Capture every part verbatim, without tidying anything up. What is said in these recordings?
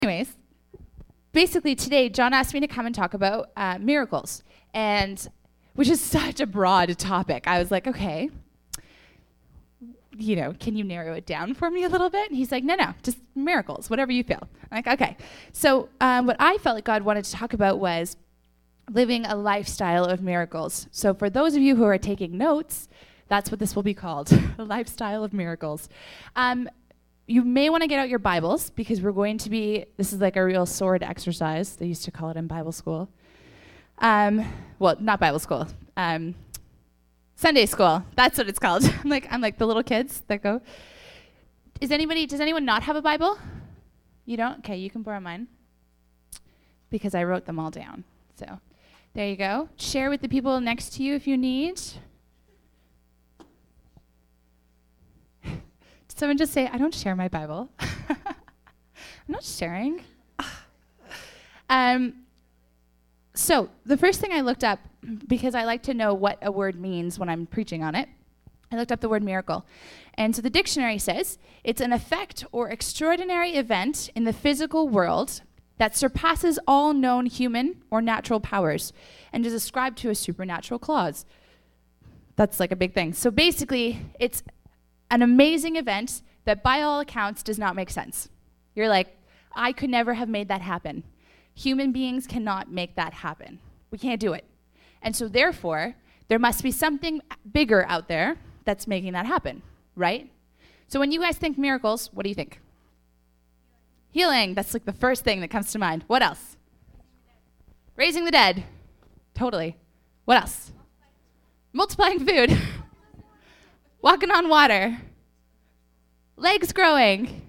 Anyways, basically today, John asked me to come and talk about uh, miracles, and which is such a broad topic. I was like, okay, you know, can you narrow it down for me a little bit? And he's like, no, no, just miracles, whatever you feel. I'm like, okay. So um, what I felt like God wanted to talk about was living a lifestyle of miracles. So for those of you who are taking notes, that's what this will be called, a lifestyle of miracles. Um, you may want to get out your Bibles because we're going to be, this is like a real sword exercise. They used to call it in Bible school. Um, well, not Bible school. Um, Sunday school. That's what it's called. I'm like, I'm like the little kids that go. Is anybody, does anyone not have a Bible? You don't? Okay, you can borrow mine because I wrote them all down. So there you go. Share with the people next to you if you need. Did someone just say, I don't share my Bible? I'm not sharing. um. So the first thing I looked up, because I like to know what a word means when I'm preaching on it, I looked up the word miracle. And so the dictionary says, it's an effect or extraordinary event in the physical world that surpasses all known human or natural powers and is ascribed to a supernatural clause. That's like a big thing. So basically, it's an amazing event that by all accounts does not make sense. You're like, I could never have made that happen. Human beings cannot make that happen. We can't do it. And so therefore, there must be something bigger out there that's making that happen, right? So when you guys think miracles, what do you think? Healing. That's like the first thing that comes to mind. What else? Raising the dead. Totally. What else? Multiplying food. Walking on water. Legs growing.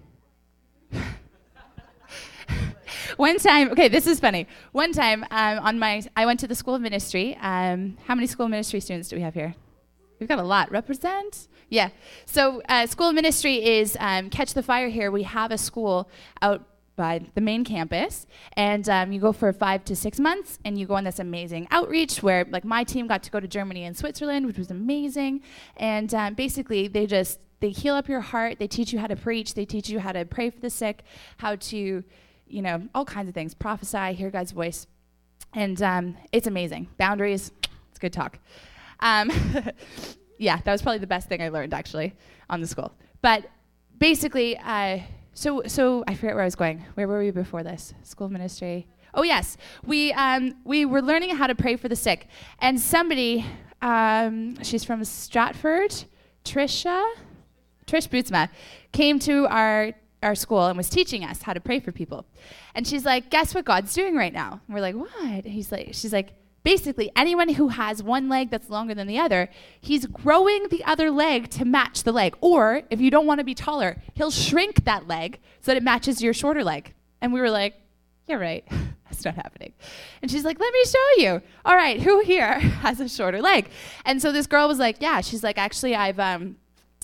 One time, okay, this is funny. One time, um, on my, I went to the School of Ministry. Um, how many School of Ministry students do we have here? We've got a lot. Represent? Yeah. So uh, School of Ministry is um, Catch the Fire here. We have a school out by the main campus, and um, you go for five to six months, and you go on this amazing outreach where, like, my team got to go to Germany and Switzerland, which was amazing, and um, basically they just, they heal up your heart. They teach you how to preach. They teach you how to pray for the sick, how to, you know, all kinds of things. Prophesy, hear God's voice. And um, it's amazing. Boundaries, it's good talk. Um, yeah, that was probably the best thing I learned, actually, on the school. But basically, uh, so so I forget where I was going. Where were we before this? School of Ministry. Oh, yes. We, um, we were learning how to pray for the sick. And somebody, um, she's from Stratford, Trisha, Trish Bootsma, came to our our school and was teaching us how to pray for people. And she's like, guess what God's doing right now? And we're like, what? And he's like, she's like, basically anyone who has one leg that's longer than the other, he's growing the other leg to match the leg. Or if you don't want to be taller, he'll shrink that leg so that it matches your shorter leg. And we were like, you're right. That's not happening. And she's like, let me show you. All right, who here has a shorter leg? And so this girl was like, yeah. She's like, actually, I've, um,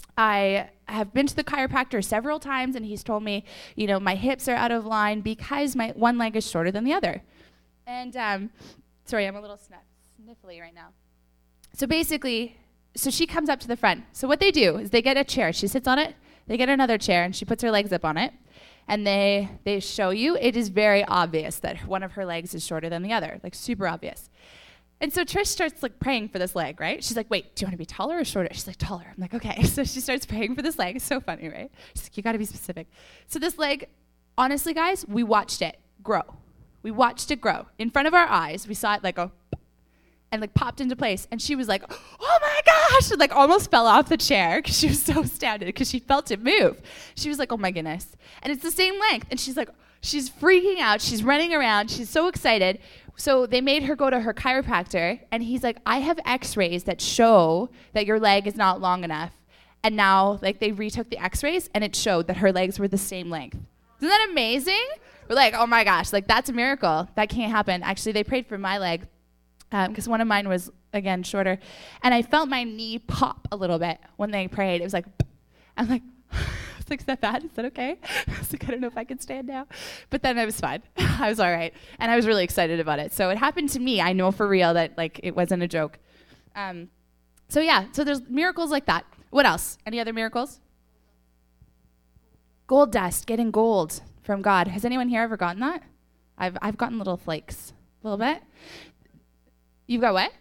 I have been to the chiropractor several times, and he's told me, you know, my hips are out of line because my one leg is shorter than the other. And, um, sorry, I'm a little sniff- sniffly right now. So basically, so she comes up to the front. So what they do is they get a chair. She sits on it. They get another chair, and she puts her legs up on it. And they they show you. It is very obvious that one of her legs is shorter than the other, like super obvious. And so Trish starts like praying for this leg, right? She's like, wait, do you want to be taller or shorter? She's like, taller. I'm like, okay. So she starts praying for this leg. It's so funny, right? She's like, you got to be specific. So this leg, honestly, guys, we watched it grow. We watched it grow. In front of our eyes, we saw it like go, and like popped into place. And she was like, oh my gosh, and like almost fell off the chair because she was so astounded because she felt it move. She was like, oh my goodness. And it's the same length. And she's like, she's freaking out. She's running around. She's so excited. So they made her go to her chiropractor, and he's like, I have x-rays that show that your leg is not long enough. And now, like, they retook the x-rays, and it showed that her legs were the same length. Isn't that amazing? We're like, oh my gosh, like, that's a miracle. That can't happen. Actually, they prayed for my leg because um, one of mine was, again, shorter. And I felt my knee pop a little bit when they prayed. It was like, I'm like, I was like, is that bad? Is that okay? I was like, I don't know if I can stand now. But then I was fine. I was all right. And I was really excited about it. So it happened to me. I know for real that, like, it wasn't a joke. Um, so, yeah. So there's miracles like that. What else? Any other miracles? Gold dust. Getting gold from God. Has anyone here ever gotten that? I've I've gotten little flakes, a little bit. You've got what?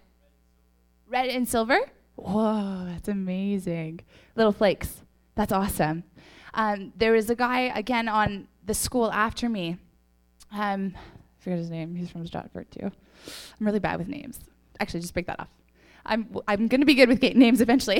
Red and silver? Whoa, that's amazing. Little flakes. That's awesome. Um, there was a guy, again, on the school after me. Um, I forget his name. He's from Stratford, too. I'm really bad with names. Actually, just break that off. I'm I'm going to be good with names eventually.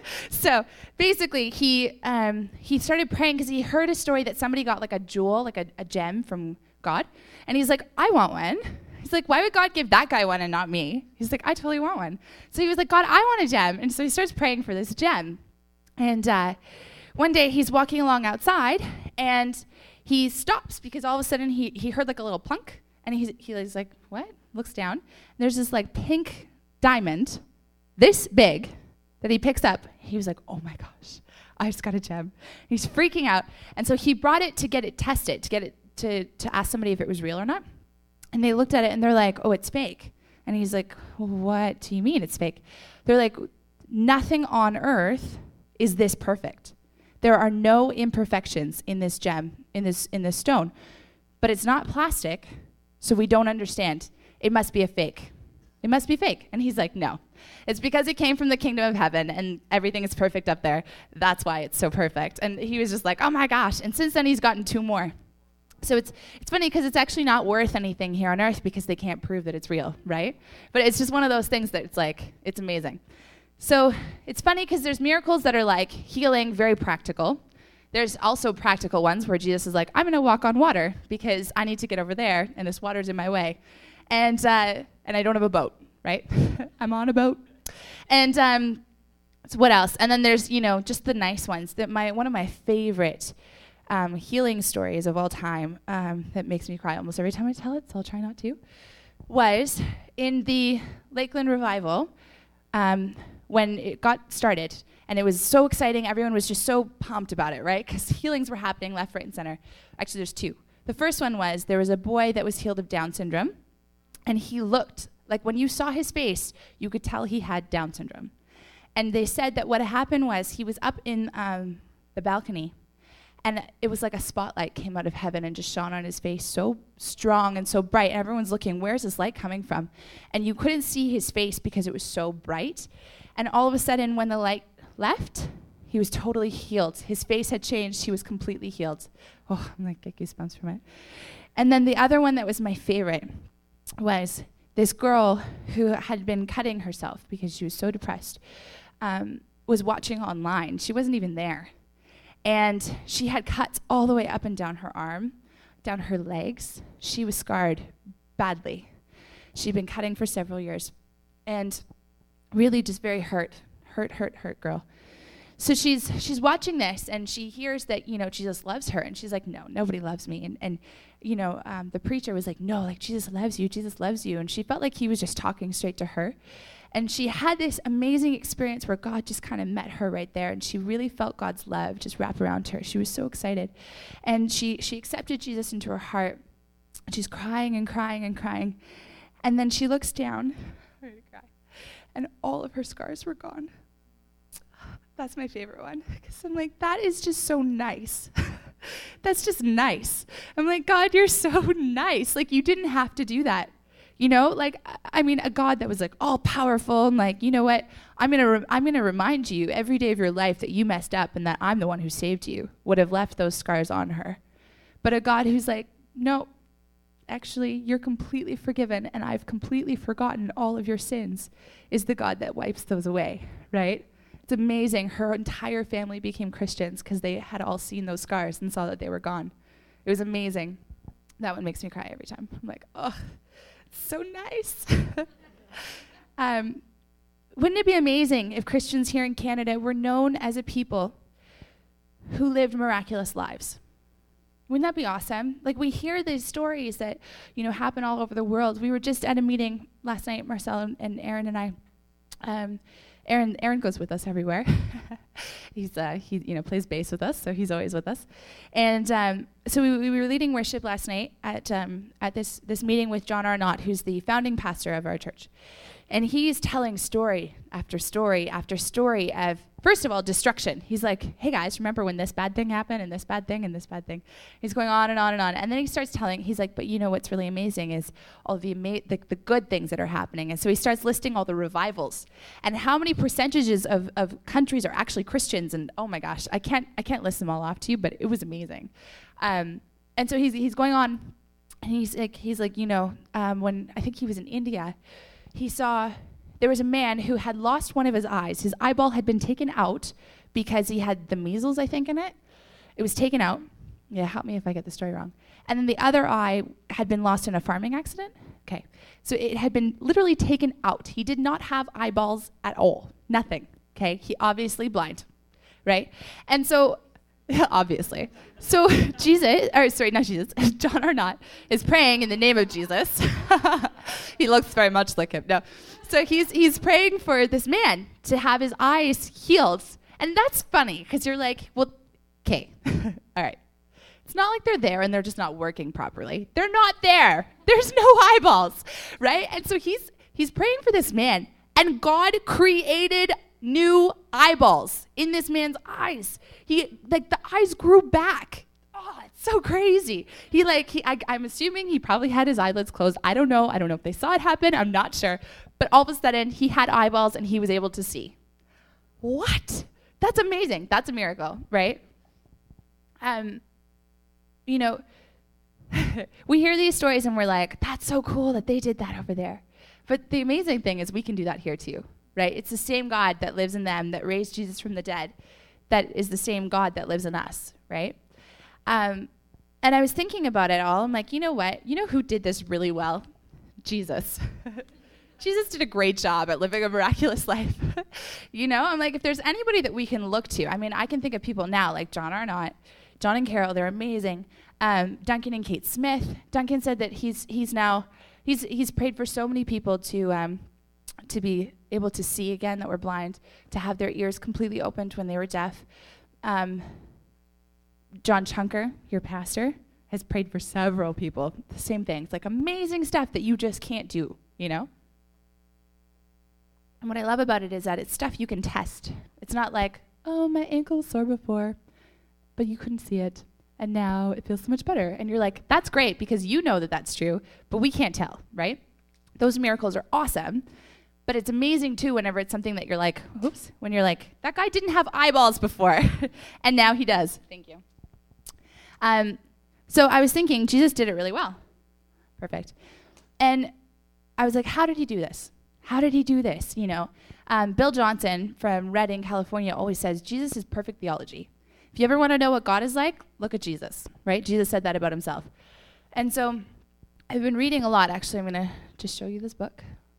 So basically, he um, he started praying because he heard a story that somebody got like a jewel, like a, a gem from God. And he's like, I want one. He's like, why would God give that guy one and not me? He's like, I totally want one. So he was like, God, I want a gem. And so he starts praying for this gem. And uh, one day he's walking along outside and he stops because all of a sudden he, he heard like a little plunk. And he's, he's like, what? Looks down. There's this like pink diamond, this big, that he picks up. He was like, oh my gosh, I just got a gem. He's freaking out. And so he brought it to get it tested, to get it to, to ask somebody if it was real or not. And they looked at it and they're like, oh, it's fake. And he's like, what do you mean it's fake? They're like, nothing on earth is this perfect. There are no imperfections in this gem, in this in this stone. But it's not plastic, so we don't understand. It must be a fake. It must be fake. And he's like, no. It's because it came from the kingdom of heaven and everything is perfect up there. That's why it's so perfect. And he was just like, oh my gosh. And since then he's gotten two more. So it's it's funny because it's actually not worth anything here on earth because they can't prove that it's real, right? But it's just one of those things that it's like, it's amazing. So it's funny because there's miracles that are like healing, very practical. There's also practical ones where Jesus is like, I'm going to walk on water because I need to get over there and this water's in my way. And uh, and I don't have a boat, right? I'm on a boat. And um, so what else? And then there's, you know, just the nice ones. That my one of my favorite Um, healing stories of all time um, that makes me cry almost every time I tell it, so I'll try not to, was in the Lakeland Revival um, when it got started. And it was so exciting. Everyone was just so pumped about it, right? Because healings were happening left, right, and center. Actually, there's two. The first one was there was a boy that was healed of Down syndrome. And he looked, like when you saw his face, you could tell he had Down syndrome. And they said that what happened was he was up in um, the balcony. And it was like a spotlight came out of heaven and just shone on his face so strong and so bright. And everyone's looking, where's this light coming from? And you couldn't see his face because it was so bright. And all of a sudden, when the light left, he was totally healed. His face had changed. He was completely healed. Oh, I'm like, get goosebumps from it. And then the other one that was my favorite was this girl who had been cutting herself because she was so depressed, um, was watching online. She wasn't even there. And she had cuts all the way up and down her arm, down her legs. She was scarred badly. She'd been cutting for several years and really just very hurt, hurt, hurt, hurt girl. So she's she's watching this and she hears that, you know, Jesus loves her. And she's like, no, nobody loves me. And, and you know, um, the preacher was like, no, like Jesus loves you, Jesus loves you. And she felt like he was just talking straight to her. And she had this amazing experience where God just kind of met her right there, and she really felt God's love just wrap around her. She was so excited. And she, she accepted Jesus into her heart. And she's crying and crying and crying. And then she looks down, ready to cry, and all of her scars were gone. That's my favorite one, because I'm like, that is just so nice. That's just nice. I'm like, God, you're so nice. Like, you didn't have to do that. You know, like, I mean, a God that was like all powerful and like, you know what, I'm going to re- I'm going to remind you every day of your life that you messed up and that I'm the one who saved you, would have left those scars on her. But a God who's like, no, actually, you're completely forgiven and I've completely forgotten all of your sins, is the God that wipes those away, right? It's amazing. Her entire family became Christians because they had all seen those scars and saw that they were gone. It was amazing. That one makes me cry every time. I'm like, oh, so nice. um, wouldn't it be amazing if Christians here in Canada were known as a people who lived miraculous lives? Wouldn't that be awesome? Like, we hear these stories that, you know, happen all over the world. We were just at a meeting last night, Marcel and, and Aaron and I. Um, Aaron Aaron goes with us everywhere. he's uh, he you know plays bass with us, so he's always with us. And um, so we, we were leading worship last night at um, at this this meeting with John Arnott, who's the founding pastor of our church. And he's telling story after story after story of, first of all, destruction. He's like, hey guys, remember when this bad thing happened and this bad thing and this bad thing? He's going on and on and on. And then he starts telling, he's like, but you know what's really amazing is all the, ama- the the good things that are happening. And so he starts listing all the revivals and how many percentages of, of countries are actually Christians. And oh my gosh, I can't I can't list them all off to you, but it was amazing. Um, and so he's he's going on, and he's like, he's like, you know, um, when I think he was in India, he saw there was a man who had lost one of his eyes. His eyeball had been taken out because he had the measles, I think, in it. It was taken out. Yeah, help me if I get the story wrong. And then the other eye had been lost in a farming accident. Okay. So it had been literally taken out. He did not have eyeballs at all. Nothing. Okay. He obviously blind. Right? And so obviously. So Jesus, or sorry, not Jesus, John Arnott is praying in the name of Jesus. He looks very much like him. No. So he's he's praying for this man to have his eyes healed. And that's funny because you're like, well, okay, all right. It's not like they're there and they're just not working properly. They're not there. There's no eyeballs, right? And so he's he's praying for this man, and God created new eyeballs in this man's eyes. He, like, the eyes grew back. Oh, it's so crazy. He, like, he, I, I'm assuming he probably had his eyelids closed. I don't know. I don't know if they saw it happen. I'm not sure. But all of a sudden, he had eyeballs and he was able to see. What? That's amazing. That's a miracle, right? Um, you know, we hear these stories and we're like, that's so cool that they did that over there. But the amazing thing is we can do that here too. Right? It's the same God that lives in them, that raised Jesus from the dead, that is the same God that lives in us, right? Um, and I was thinking about it all. I'm like, you know what? You know who did this really well? Jesus. Jesus did a great job at living a miraculous life. You know, I'm like, if there's anybody that we can look to, I mean, I can think of people now like John Arnott, John and Carol, they're amazing. Um, Duncan and Kate Smith. Duncan said that he's he's now, he's he's prayed for so many people to um, to be able to see again that were blind, to have their ears completely opened when they were deaf. Um, John Chunker, your pastor, has prayed for several people. The same thing. It's like amazing stuff that you just can't do, you know? And what I love about it is that it's stuff you can test. It's not like, oh, my ankle was sore before, but you couldn't see it, and now it feels so much better. And you're like, that's great because you know that that's true, but we can't tell, right? Those miracles are awesome. But it's amazing, too, whenever it's something that you're like, oops, when you're like, that guy didn't have eyeballs before, and now he does. Thank you. Um, so I was thinking, Jesus did it really well. Perfect. And I was like, how did he do this? How did he do this? You know, um, Bill Johnson from Redding, California, always says, Jesus is perfect theology. If you ever want to know what God is like, look at Jesus, right? Jesus said that about himself. And so I've been reading a lot. Actually, I'm going to just show you this book.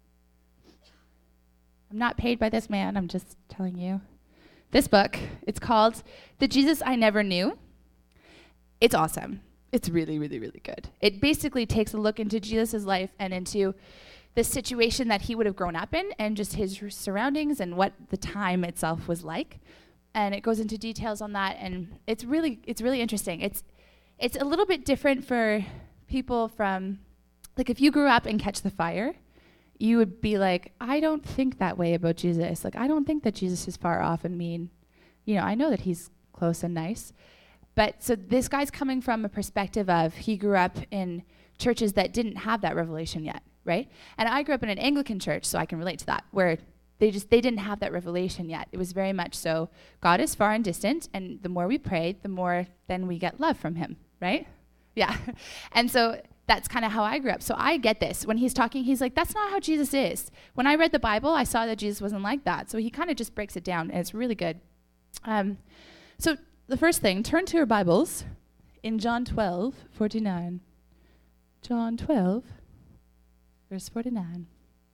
I'm not paid by this man. I'm just telling you. This book, it's called The Jesus I Never Knew. It's awesome. It's really, really, really good. It basically takes a look into Jesus' life and into the situation that he would have grown up in and just his surroundings and what the time itself was like. And it goes into details on that. And it's really, it's really interesting. It's, it's a little bit different for people from, like if you grew up in Catch the Fire, you would be like, I don't think that way about Jesus. Like, I don't think that Jesus is far off and mean. You know, I know that he's close and nice. But so this guy's coming from a perspective of he grew up in churches that didn't have that revelation yet, right? And I grew up in an Anglican church, so I can relate to that, where they just, they didn't have that revelation yet. It was very much so, God is far and distant, and the more we pray, the more then we get love from him, right? Yeah. And so that's kind of how I grew up. So I get this. When he's talking, he's like, that's not how Jesus is. When I read the Bible, I saw that Jesus wasn't like that. So he kind of just breaks it down, and it's really good. Um, so the first thing, turn to your Bibles in John twelve, forty-nine. John twelve, verse forty-nine.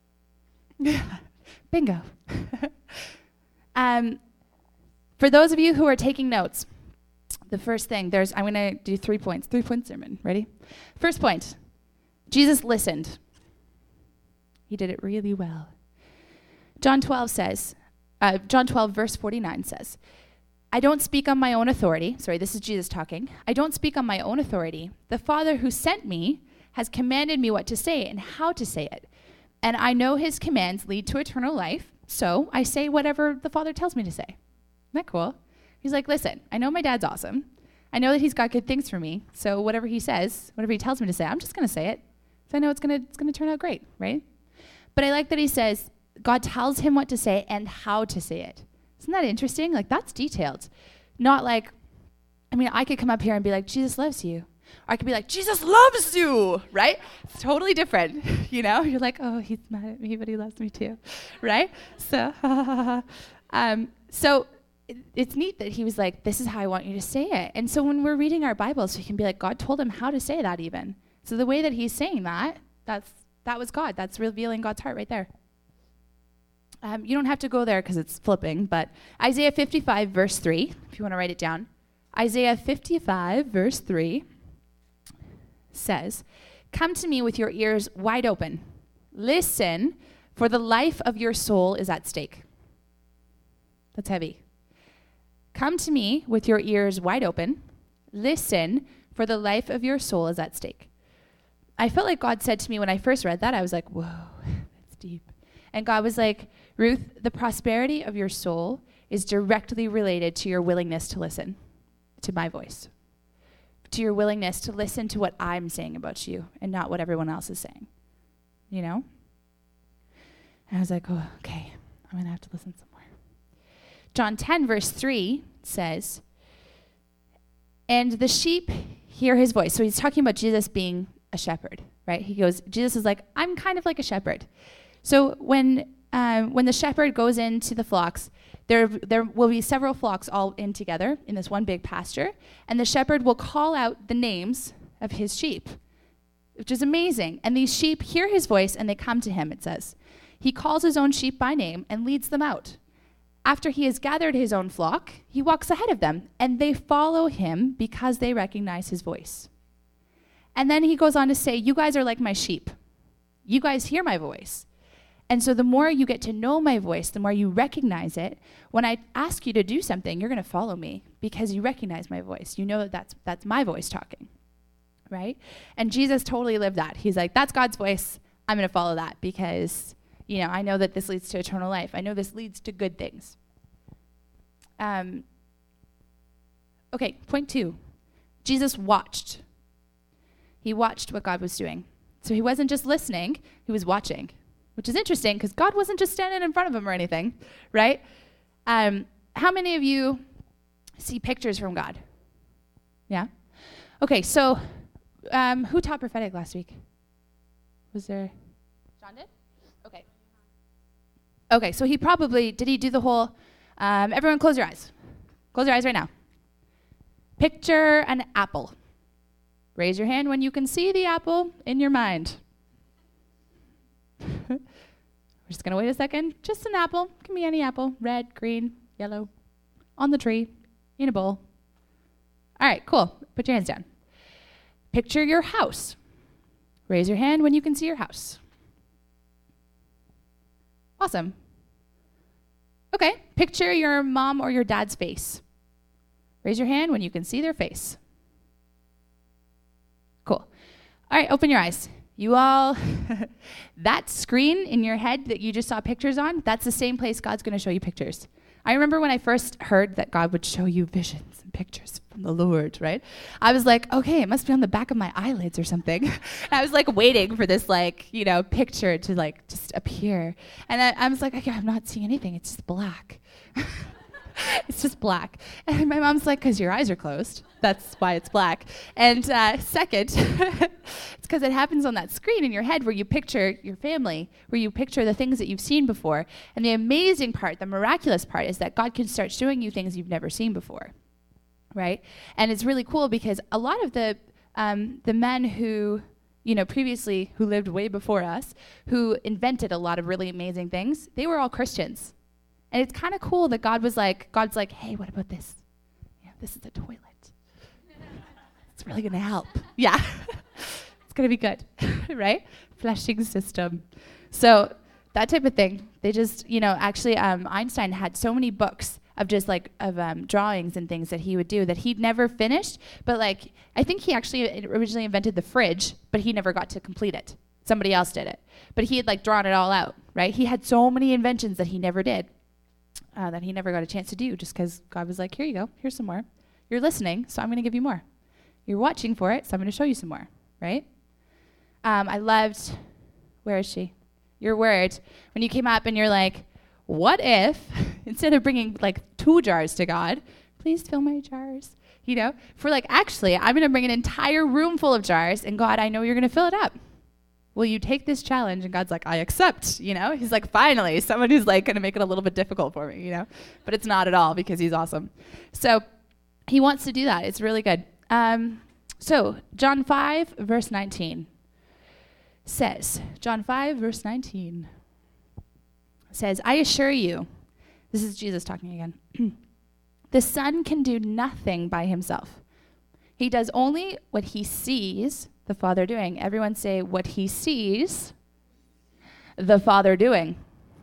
Bingo. um, for those of you who are taking notes, the first thing, there's, I'm going to do three points, three point sermon. Ready? First point, Jesus listened. He did it really well. John twelve says, uh, John twelve verse forty-nine says, I don't speak on my own authority. Sorry, this is Jesus talking. I don't speak on my own authority. The Father who sent me has commanded me what to say and how to say it. and I know his commands lead to eternal life, so I say whatever the Father tells me to say. Isn't that cool? He's like, listen, I know my dad's awesome. I know that he's got good things for me, so whatever he says, whatever he tells me to say, I'm just going to say it. So I know it's going to it's going to turn out great, right? But I like that he says God tells him what to say and how to say it. Isn't that interesting? Like, that's detailed. Not like, I mean, I could come up here and be like, Jesus loves you. Or I could be like, Jesus loves you, right? It's totally different, you know? You're like, oh, he's mad at me, but he loves me too, right? So, um, so it, it's neat that he was like, this is how I want you to say it. And so when we're reading our Bibles, we can be like, God told him how to say that even. So the way that he's saying that, that's that was God. That's revealing God's heart right there. Um, you don't have to go there because it's flipping, but Isaiah fifty-five, verse three, if you want to write it down. Isaiah fifty-five, verse three. Says, come to me with your ears wide open. Listen, for the life of your soul is at stake. That's heavy. Come to me with your ears wide open. Listen, for the life of your soul is at stake. I felt like God said to me when I first read that, I was like, whoa, that's deep. And God was like, Ruth, the prosperity of your soul is directly related to your willingness to listen to my voice. To your willingness to listen to what I'm saying about you and not what everyone else is saying, you know? And I was like, oh, okay, I'm going to have to listen some more. John ten, verse three says, and the sheep hear his voice. So he's talking about Jesus being a shepherd, right? He goes, Jesus is like, I'm kind of like a shepherd. So when um, when the shepherd goes into the flocks, There, there will be several flocks all in together in this one big pasture, and the shepherd will call out the names of his sheep, which is amazing. And these sheep hear his voice, and they come to him, it says. He calls his own sheep by name and leads them out. After he has gathered his own flock, he walks ahead of them, and they follow him because they recognize his voice. And then he goes on to say, you guys are like my sheep. You guys hear my voice. And so the more you get to know my voice, the more you recognize it. When I ask you to do something, you're going to follow me because you recognize my voice. You know that that's, that's my voice talking, right? And Jesus totally lived that. He's like, that's God's voice. I'm going to follow that because, you know, I know that this leads to eternal life. I know this leads to good things. Um. Okay, point two. Jesus watched. He watched what God was doing. So he wasn't just listening, he was watching. Which is interesting because God wasn't just standing in front of him or anything, right? Um, how many of you see pictures from God? Yeah? Okay, so um, who taught prophetic last week? Was there? John did? Okay. Okay, so he probably, did he do the whole, um, everyone close your eyes. Close your eyes right now. Picture an apple. Raise your hand when you can see the apple in your mind. We're just going to wait a second. Just an apple. Can be any apple. Red, green, yellow. On the tree. In a bowl. All right, cool. Put your hands down. Picture your house. Raise your hand when you can see your house. Awesome. Okay, picture your mom or your dad's face. Raise your hand when you can see their face. Cool. All right, open your eyes. You all, that screen in your head that you just saw pictures on, that's the same place God's going to show you pictures. I remember when I first heard that God would show you visions and pictures from the Lord, right? I was like, okay, it must be on the back of my eyelids or something. I was like waiting for this like, you know, picture to like just appear. And I, I was like, okay, I'm not seeing anything. It's just black. It's just black. And my mom's like, because your eyes are closed. That's why it's black. And uh, second, it's because it happens on that screen in your head where you picture your family, where you picture the things that you've seen before. And the amazing part, the miraculous part, is that God can start showing you things you've never seen before, right? And it's really cool because a lot of the um, the men who, you know, previously, who lived way before us, who invented a lot of really amazing things, they were all Christians. And it's kind of cool that God was like, God's like, hey, what about this? Yeah, this is a toilet. It's really going to help. Yeah. It's going to be good, right? Flushing system. So that type of thing. They just, you know, actually um, Einstein had so many books of just like, of um, drawings and things that he would do that he'd never finished. But like, I think he actually originally invented the fridge, but he never got to complete it. Somebody else did it. But he had like drawn it all out, right? He had so many inventions that he never did, uh, that he never got a chance to do just because God was like, here you go, here's some more. You're listening, so I'm going to give you more. You're watching for it, so I'm going to show you some more, right? Um, I loved, where is she? Your word. When you came up and you're like, what if, instead of bringing like two jars to God, please fill my jars, you know? For like, actually, I'm going to bring an entire room full of jars, and God, I know you're going to fill it up. Will you take this challenge? And God's like, I accept, you know? He's like, finally, someone who's like going to make it a little bit difficult for me, you know? But it's not at all because he's awesome. So he wants to do that. It's really good. Um, so John five, verse nineteen says, John five, verse nineteen says, I assure you, this is Jesus talking again, the Son can do nothing by himself. He does only what he sees the Father doing. Everyone say, what he sees the Father doing.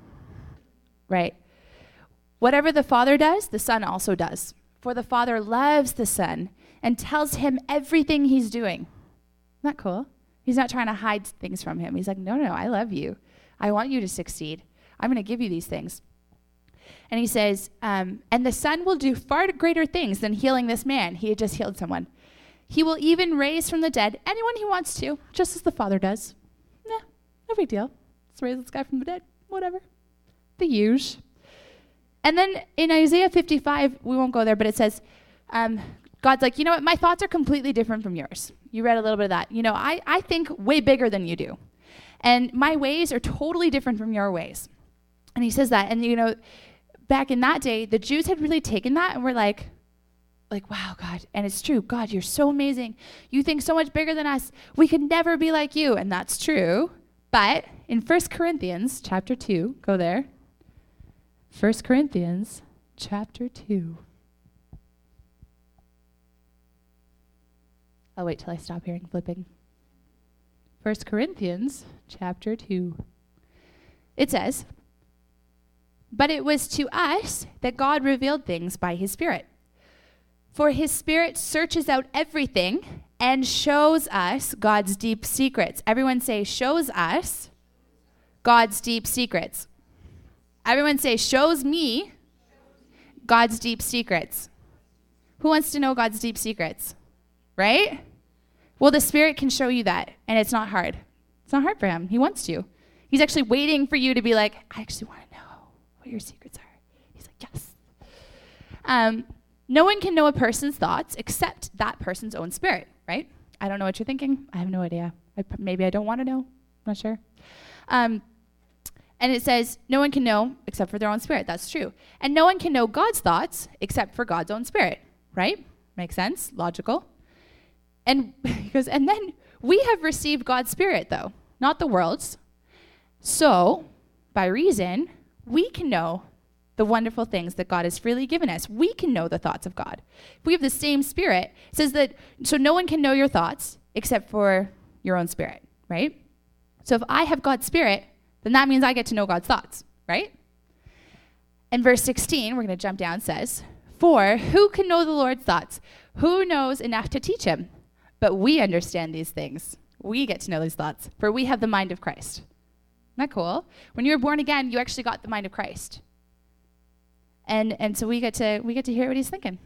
Right. Whatever the Father does, the Son also does. For the Father loves the Son and tells him everything he's doing. Isn't that cool? He's not trying to hide things from him. He's like, no, no, no, I love you. I want you to succeed. I'm going to give you these things. And he says, um, and the Son will do far greater things than healing this man. He had just healed someone. He will even raise from the dead anyone he wants to, just as the Father does. Nah, no big deal. Let's raise this guy from the dead. Whatever. The huge. And then in Isaiah fifty-five, we won't go there, but it says, um, God's like, you know what? My thoughts are completely different from yours. You read a little bit of that. You know, I, I think way bigger than you do. And my ways are totally different from your ways. And he says that. And, you know, back in that day, the Jews had really taken that and were like, like, wow, God. And it's true. God, you're so amazing. You think so much bigger than us. We could never be like you. And that's true. But in First Corinthians chapter two, go there. First Corinthians chapter two. I'll wait till I stop hearing flipping. First Corinthians chapter two. It says, but it was to us that God revealed things by his Spirit. For his Spirit searches out everything and shows us God's deep secrets. Everyone say, shows us God's deep secrets. Everyone say, shows me God's deep secrets. Who wants to know God's deep secrets? Right? Well, the Spirit can show you that, and it's not hard. It's not hard for him. He wants to. He's actually waiting for you to be like, I actually want to know what your secrets are. He's like, yes. Um, no one can know a person's thoughts except that person's own spirit, right? I don't know what you're thinking. I have no idea. I, maybe I don't want to know. I'm not sure. Um, and it says, no one can know except for their own spirit. That's true. And no one can know God's thoughts except for God's own spirit, right? Makes sense. Logical. And he goes, and then we have received God's Spirit, though, not the world's. So, by reason, we can know the wonderful things that God has freely given us. We can know the thoughts of God. If we have the same Spirit, it says that, so no one can know your thoughts except for your own spirit, right? So if I have God's Spirit, then that means I get to know God's thoughts, right? And verse sixteen, we're going to jump down, says, for who can know the Lord's thoughts? Who knows enough to teach him? But we understand these things. We get to know these thoughts, for we have the mind of Christ. Isn't that cool? When you were born again, you actually got the mind of Christ. And and so we get to we get to hear what he's thinking.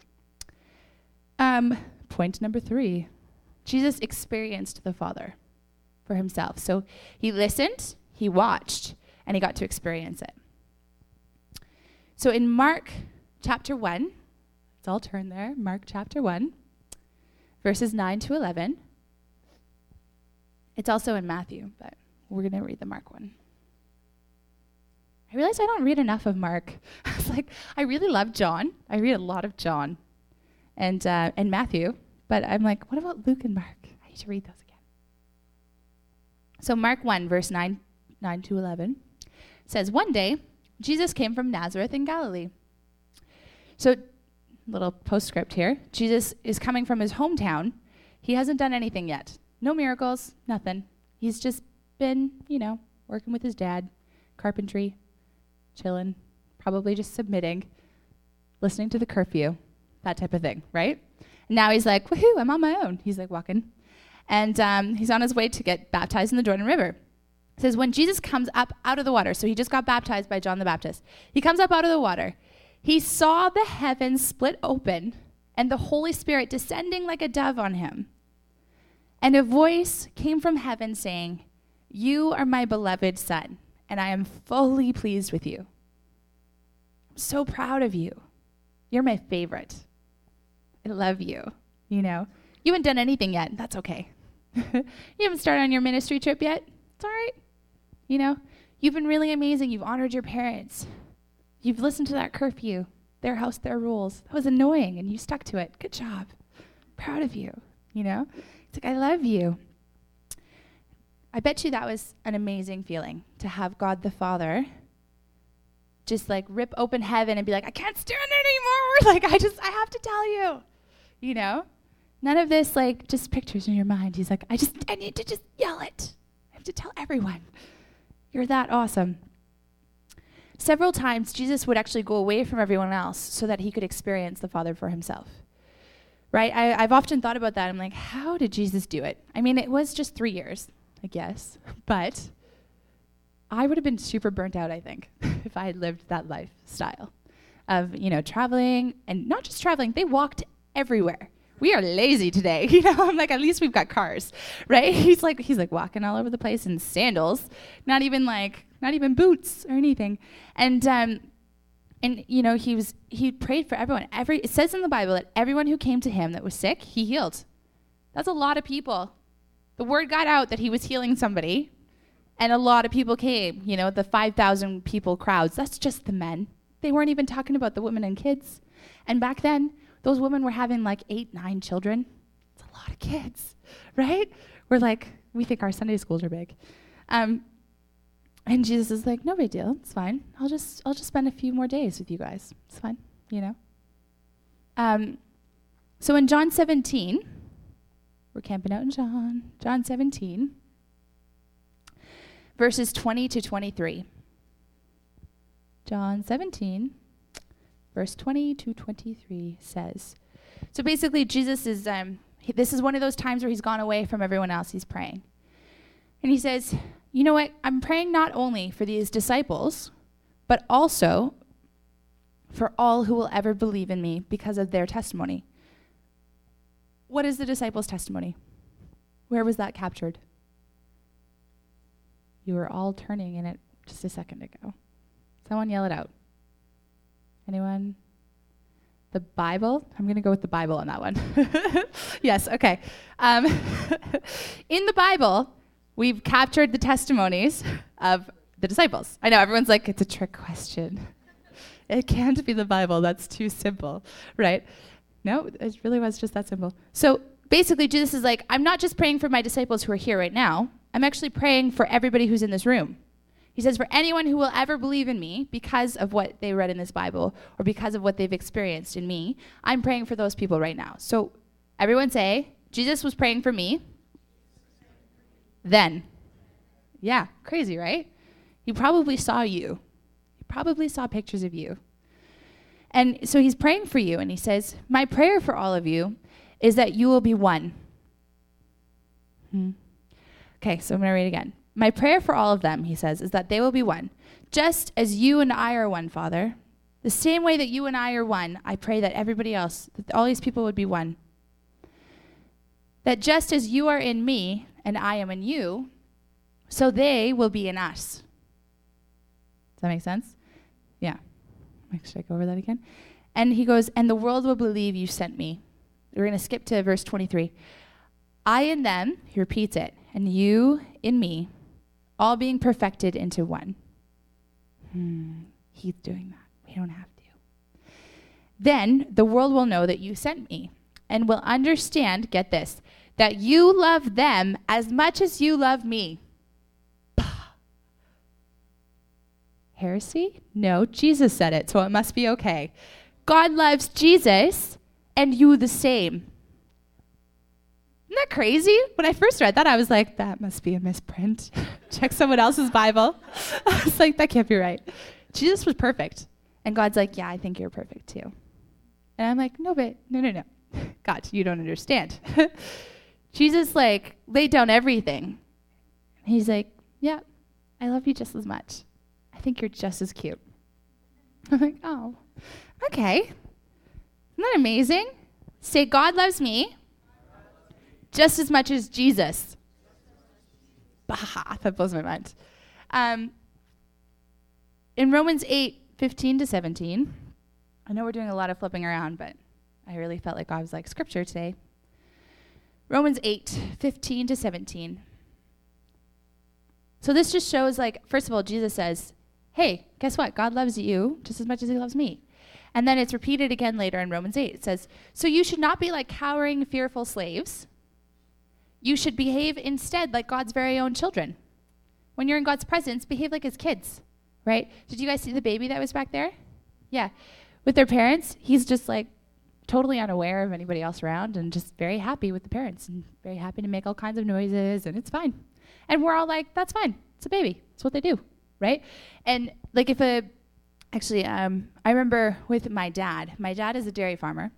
Um, point number three. Jesus experienced the Father for himself. So he listened, he watched, and he got to experience it. So in Mark chapter one, let's all turn there, Mark chapter one. Verses nine to eleven. It's also in Matthew, but we're going to read the Mark one. I realized I don't read enough of Mark. I was like, I really love John. I read a lot of John and uh, and Matthew, but I'm like, what about Luke and Mark? I need to read those again. So Mark one, verse nine, nine to eleven says, one day, Jesus came from Nazareth in Galilee. So little postscript here. Jesus is coming from his hometown. He hasn't done anything yet. No miracles, nothing. He's just been, you know, working with his dad, carpentry, chilling, probably just submitting, listening to the curfew, that type of thing, right? And now he's like, woohoo, I'm on my own. He's like walking. And um, he's on his way to get baptized in the Jordan River. It says, when Jesus comes up out of the water, so he just got baptized by John the Baptist. He comes up out of the water. He saw the heavens split open and the Holy Spirit descending like a dove on him. And a voice came from heaven saying, you are my beloved son, and I am fully pleased with you. I'm so proud of you. You're my favorite. I love you. You know, you haven't done anything yet. That's okay. You haven't started on your ministry trip yet. It's all right. You know, you've been really amazing. You've honored your parents. You've listened to that curfew, their house, their rules. That was annoying, and you stuck to it. Good job. Proud of you. You know, it's like, I love you. I bet you that was an amazing feeling to have God the Father just like rip open heaven and be like, I can't stand anymore. Like, I just, I have to tell you, you know, none of this like just pictures in your mind. He's like, I just, I need to just yell it. I have to tell everyone. You're that awesome. Several times, Jesus would actually go away from everyone else so that he could experience the Father for himself. Right? I, I've often thought about that. I'm like, how did Jesus do it? I mean, it was just three years. I guess, but I would have been super burnt out, I think, if I had lived that lifestyle of, you know, traveling, and not just traveling, they walked everywhere. We are lazy today, you know, I'm like, at least we've got cars, right? He's like, he's like walking all over the place in sandals, not even like, not even boots or anything. And, um, and, you know, he was, he prayed for everyone. Every, it says in the Bible that everyone who came to him that was sick, he healed. That's a lot of people. The word got out that he was healing somebody, and a lot of people came, you know, the five thousand people crowds. That's just the men. They weren't even talking about the women and kids. And back then, those women were having like eight, nine children. It's a lot of kids, right? We're like, we think our Sunday schools are big. Um, and Jesus is like, no big deal. It's fine. I'll just, I'll just spend a few more days with you guys. It's fine, you know? Um, so in John seventeen, we're camping out in John, John seventeen, verses twenty to twenty-three. John seventeen, verse twenty to twenty-three says, so basically Jesus is, um, he, this is one of those times where he's gone away from everyone else. He's praying. And he says, you know what? I'm praying not only for these disciples, but also for all who will ever believe in me because of their testimony. What is the disciples' testimony? Where was that captured? You were all turning in it just a second ago. Someone yell it out. Anyone? The Bible? I'm going to go with the Bible on that one. Yes, okay. Um, in the Bible, we've captured the testimonies of the disciples. I know, everyone's like, it's a trick question. It can't be the Bible. That's too simple, right? No, it really was just that simple. So basically, Jesus is like, I'm not just praying for my disciples who are here right now. I'm actually praying for everybody who's in this room. He says, for anyone who will ever believe in me because of what they read in this Bible or because of what they've experienced in me, I'm praying for those people right now. So everyone say, Jesus was praying for me then. Yeah, crazy, right? He probably saw you. He probably saw pictures of you. And so he's praying for you, and he says, my prayer for all of you is that you will be one. Hmm. Okay, so I'm going to read it again. My prayer for all of them, he says, is that they will be one. Just as you and I are one, Father, the same way that you and I are one, I pray that everybody else, that all these people would be one. That just as you are in me and I am in you, so they will be in us. Does that make sense? Yeah. Should I go over that again? And he goes, and the world will believe you sent me. We're going to skip to verse twenty-three. I in them, he repeats it, and you in me, all being perfected into one. Hmm, he's doing that. We don't have to. Then the world will know that you sent me and will understand, get this, that you love them as much as you love me. Heresy? No, Jesus said it, so it must be okay. God loves Jesus and you the same. Isn't that crazy? When I first read that, I was like, that must be a misprint. Check someone else's Bible. I was like, that can't be right. Jesus was perfect. And God's like, yeah, I think you're perfect too. And I'm like, no, but no, no, no. God, you don't understand. Jesus, like, laid down everything. He's like, yeah, I love you just as much. I think you're just as cute. I'm like, oh, okay. Isn't that amazing? Say, God loves me just as much as Jesus. Bah, that blows my mind. Um, in Romans eight, fifteen to seventeen, I know we're doing a lot of flipping around, but I really felt like God was like scripture today. Romans eight, fifteen to seventeen. So this just shows, like, first of all, Jesus says, hey, guess what? God loves you just as much as he loves me. And then it's repeated again later in Romans eight. It says, so you should not be like cowering, fearful slaves. You should behave instead like God's very own children. When you're in God's presence, behave like his kids, right? Did you guys see the baby that was back there? Yeah. With their parents, he's just like totally unaware of anybody else around and just very happy with the parents and very happy to make all kinds of noises, and it's fine. And we're all like, that's fine. It's a baby. It's what they do, right? And like if a, actually, um, I remember with my dad. My dad is a dairy farmer,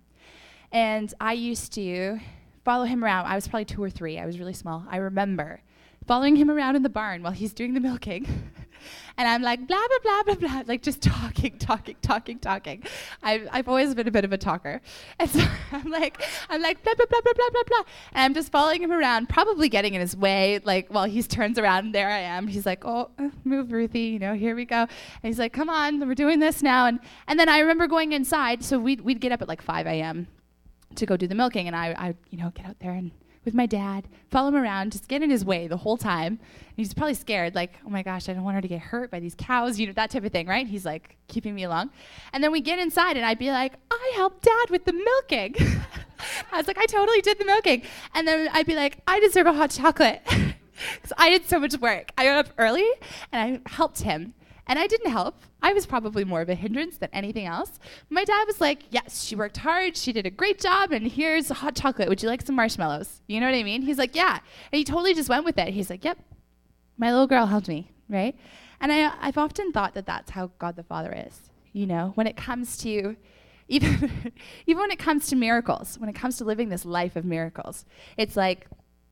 and I used to follow him around. I was probably two or three. I was really small. I remember following him around in the barn while he's doing the milking. And I'm like, blah, blah, blah, blah, blah, like just talking, talking, talking, talking. I've, I've always been a bit of a talker. And so I'm like, I'm like, blah, blah, blah, blah, blah, blah, blah. And I'm just following him around, probably getting in his way, like while he turns around, and there I am. He's like, oh, move, Ruthie, you know, here we go. And he's like, come on, we're doing this now. And and then I remember going inside, so we'd, we'd get up at like five a.m. to go do the milking, and I, I, you know, get out there and with my dad, follow him around, just get in his way the whole time. And he's probably scared, like, oh my gosh, I don't want her to get hurt by these cows, you know, that type of thing, right? He's like keeping me along. And then we get inside, and I'd be like, I helped Dad with the milking. I was like, I totally did the milking. And then I'd be like, I deserve a hot chocolate. Because I did so much work. I got up early, and I helped him. And I didn't help. I was probably more of a hindrance than anything else. My dad was like, yes, she worked hard. She did a great job. And here's a hot chocolate. Would you like some marshmallows? You know what I mean? He's like, yeah. And he totally just went with it. He's like, yep, my little girl helped me, right? And I, I've often thought that that's how God the Father is, you know, when it comes to, even, even when it comes to miracles, when it comes to living this life of miracles, it's like,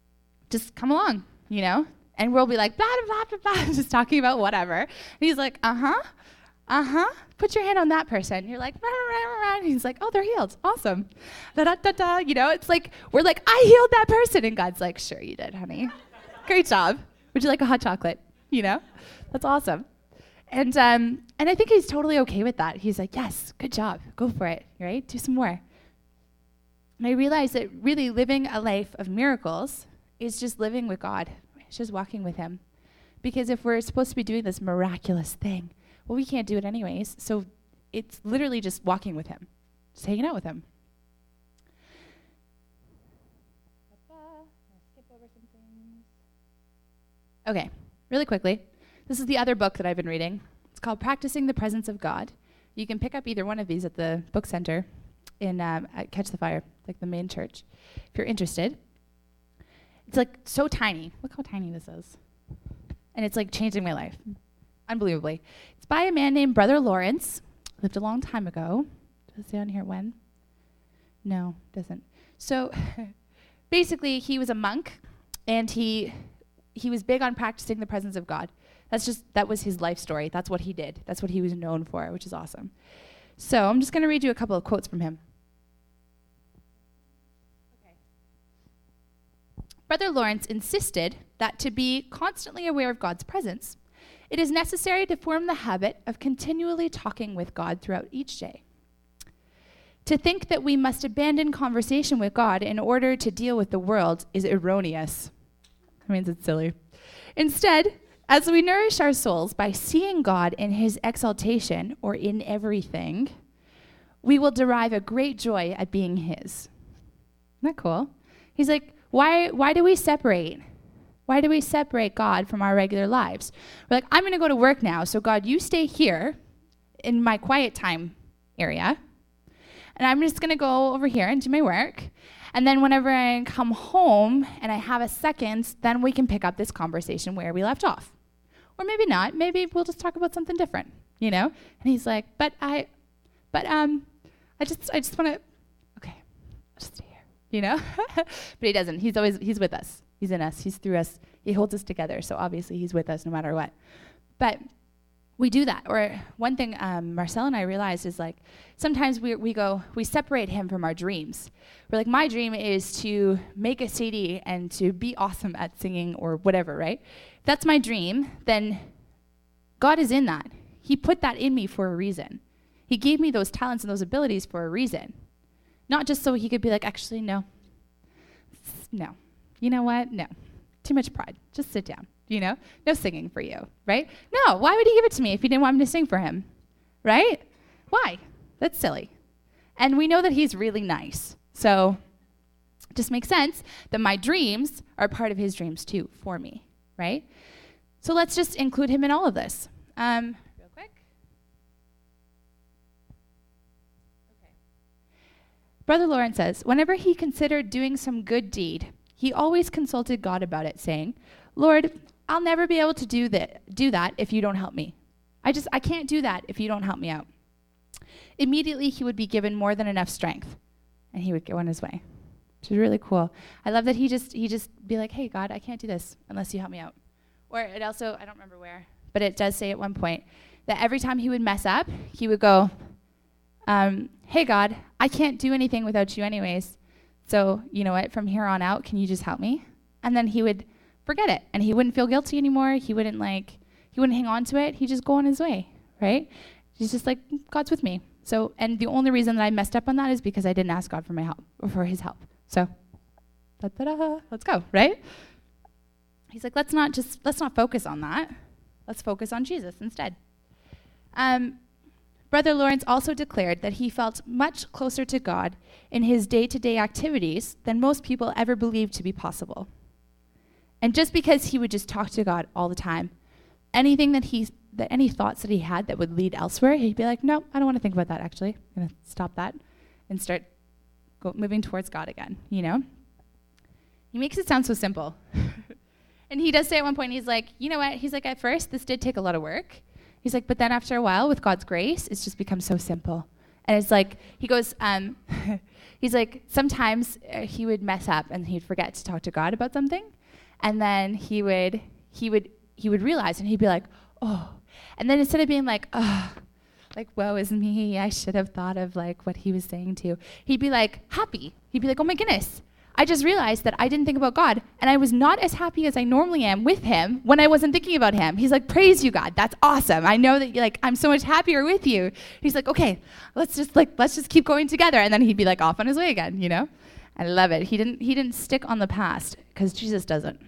just come along, you know? And we'll be like, blah, blah, blah, blah, just talking about whatever. And he's like, uh-huh, uh-huh. Put your hand on that person. You're like, rah, rah, rah, rah. And he's like, oh, they're healed. Awesome. Da, da, da, da. You know, it's like, we're like, I healed that person. And God's like, sure you did, honey. Great job. Would you like a hot chocolate? You know, that's awesome. And um, and I think he's totally okay with that. He's like, yes, good job. Go for it, right? Do some more. And I realized that really living a life of miracles is just living with God. It's just walking with him. Because if we're supposed to be doing this miraculous thing, well, we can't do it anyways. So it's literally just walking with him, just hanging out with him. Okay, really quickly. This is the other book that I've been reading. It's called Practicing the Presence of God. You can pick up either one of these at the book center in um, at Catch the Fire, like the main church, if you're interested. It's like so tiny. Look how tiny this is. And it's like changing my life. Unbelievably. It's by a man named Brother Lawrence. Lived a long time ago. Does it say on here when? No, doesn't. So basically he was a monk, and he he was big on practicing the presence of God. That's just, that was his life story. That's what he did. That's what he was known for, which is awesome. So I'm just going to read you a couple of quotes from him. Brother Lawrence insisted that to be constantly aware of God's presence, it is necessary to form the habit of continually talking with God throughout each day. To think that we must abandon conversation with God in order to deal with the world is erroneous. That means it's silly. Instead, as we nourish our souls by seeing God in his exaltation or in everything, we will derive a great joy at being his. Isn't that cool? He's like, Why why do we separate? Why do we separate God from our regular lives? We're like, I'm going to go to work now, so God, you stay here in my quiet time area, and I'm just going to go over here and do my work, and then whenever I come home and I have a second, then we can pick up this conversation where we left off. Or maybe not. Maybe we'll just talk about something different, you know? And he's like, but I, but um, I just, I just want to, okay, I'll just stay here. you know? But he doesn't. He's always, he's with us. He's in us. He's through us. He holds us together. So obviously he's with us no matter what. But we do that. Or one thing um, Marcel and I realized is like, sometimes we we go, we separate him from our dreams. We're like, my dream is to make a C D and to be awesome at singing or whatever, right? If that's my dream, then God is in that. He put that in me for a reason. He gave me those talents and those abilities for a reason. Not just so he could be like, actually, no. No. You know what? No. Too much pride. Just sit down. You know, no singing for you, right? No, why would he give it to me if he didn't want me to sing for him, right? Why? That's silly. And we know that he's really nice. So it just makes sense that my dreams are part of his dreams too for me, right? So let's just include him in all of this. Um, real quick. Okay. Brother Lawrence says, whenever he considered doing some good deed, he always consulted God about it, saying, Lord, I'll never be able to do that, do that if you don't help me. I just, I can't do that if you don't help me out. Immediately, he would be given more than enough strength, and he would go on his way, which is really cool. I love that he just, he just be like, hey, God, I can't do this unless you help me out. Or it also, I don't remember where, but it does say at one point that every time he would mess up, he would go, um, hey, God, I can't do anything without you anyways. So, you know what, from here on out, can you just help me? And then he would forget it, and he wouldn't feel guilty anymore. He wouldn't like, he wouldn't hang on to it. He'd just go on his way, right? He's just like, God's with me. So, and the only reason that I messed up on that is because I didn't ask God for my help, or for his help. So, da-da-da, let's go, right? He's like, let's not just, let's not focus on that. Let's focus on Jesus instead. Um, Brother Lawrence also declared that he felt much closer to God in his day-to-day activities than most people ever believed to be possible. And just because he would just talk to God all the time, anything that he, that any thoughts that he had that would lead elsewhere, he'd be like, no, I don't want to think about that, actually. I'm going to stop that and start go, moving towards God again, you know? He makes it sound so simple. And he does say at one point, he's like, you know what? He's like, at first, this did take a lot of work. He's like, but then after a while, with God's grace, it's just become so simple. And it's like, he goes, um, he's like, sometimes uh, he would mess up and he'd forget to talk to God about something. And then he would, he would, he would realize, and he'd be like, oh. And then instead of being like, oh, like, woe is me, I should have thought of like what he was saying to, he'd be like happy. He'd be like, oh my goodness, I just realized that I didn't think about God, and I was not as happy as I normally am with him when I wasn't thinking about him. He's like, praise you, God. That's awesome. I know that you're like, I'm so much happier with you. He's like, okay, let's just like, let's just keep going together. And then he'd be like off on his way again, you know? I love it. He didn't, he didn't stick on the past because Jesus doesn't.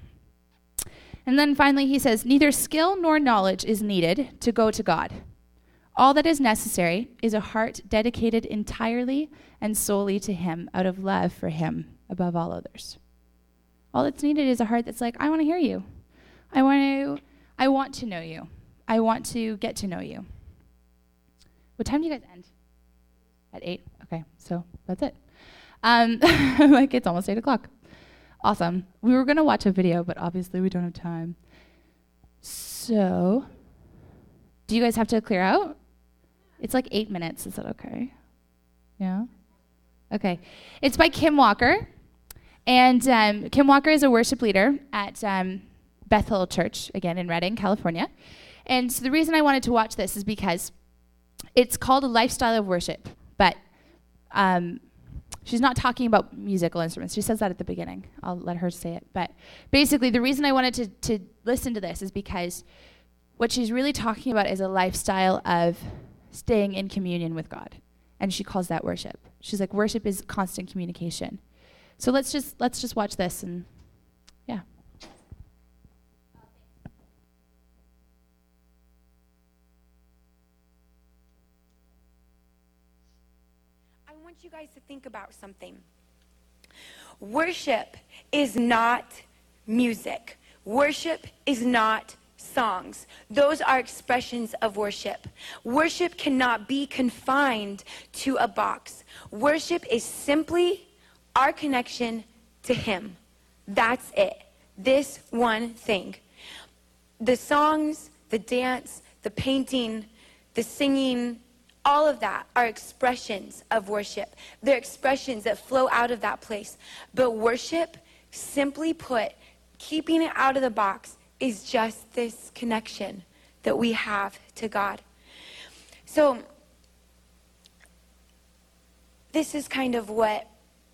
And then finally he says, neither skill nor knowledge is needed to go to God. All that is necessary is a heart dedicated entirely and solely to him out of love for him above all others. All that's needed is a heart that's like, I want to hear you. I want to, I want to know you. I want to get to know you. What time do you guys end? At eight? Okay, so that's it. Um, like it's almost eight o'clock. Awesome. We were going to watch a video, but obviously we don't have time. So, do you guys have to clear out? It's like eight minutes. Is that okay? Yeah? Okay. It's by Kim Walker. And um, Kim Walker is a worship leader at um, Bethel Church, again, in Redding, California. And so the reason I wanted to watch this is because it's called a lifestyle of worship. But um, she's not talking about musical instruments. She says that at the beginning. I'll let her say it. But basically, the reason I wanted to, to listen to this is because what she's really talking about is a lifestyle of staying in communion with God. And she calls that worship. She's like, worship is constant communication. So let's just let's just watch this and yeah. I want you guys to think about something. Worship is not music. Worship is not songs. Those are expressions of worship. Worship cannot be confined to a box. Worship is simply our connection to him. That's it. This one thing. The songs, the dance, the painting, the singing, All of that are expressions of worship. They're expressions that flow out of that place. But worship, simply put, keeping it out of the box, is just this connection that we have to God. So, this is kind of what